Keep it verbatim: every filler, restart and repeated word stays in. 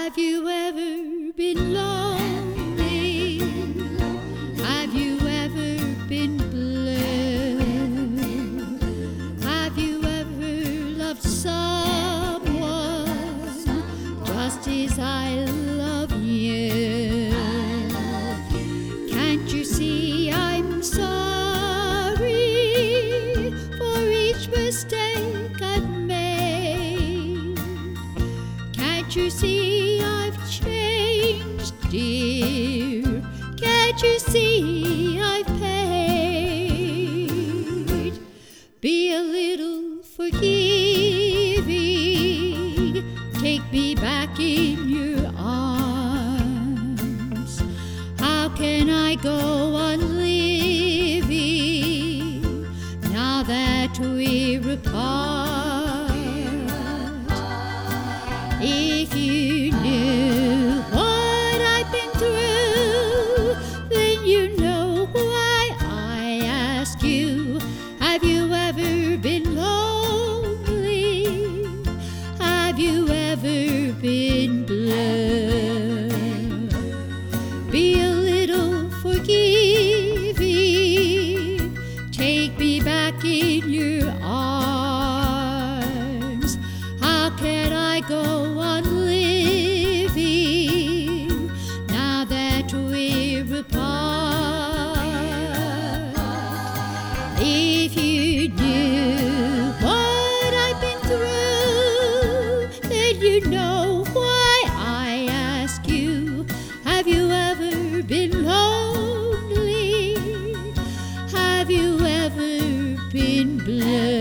Have you ever been lonely? Have you ever been blue? Have you ever loved someone just as I love you? Can't you see I'm sorry for each mistake I've made? Can't you see I've changed, dear? Can't you see I've paid? Be a little forgiving, take me back in your arms. How can I go on living now that we're apart? If you knew what I've been through, then you know why I ask you. Have you ever been lonely? Have you ever been blue? Be a little forgiving, take me back in your arms. How can I go on living now that we're apart? If you knew what I've been through, then you know why I ask you. Have you ever been lonely? Have you ever been blue?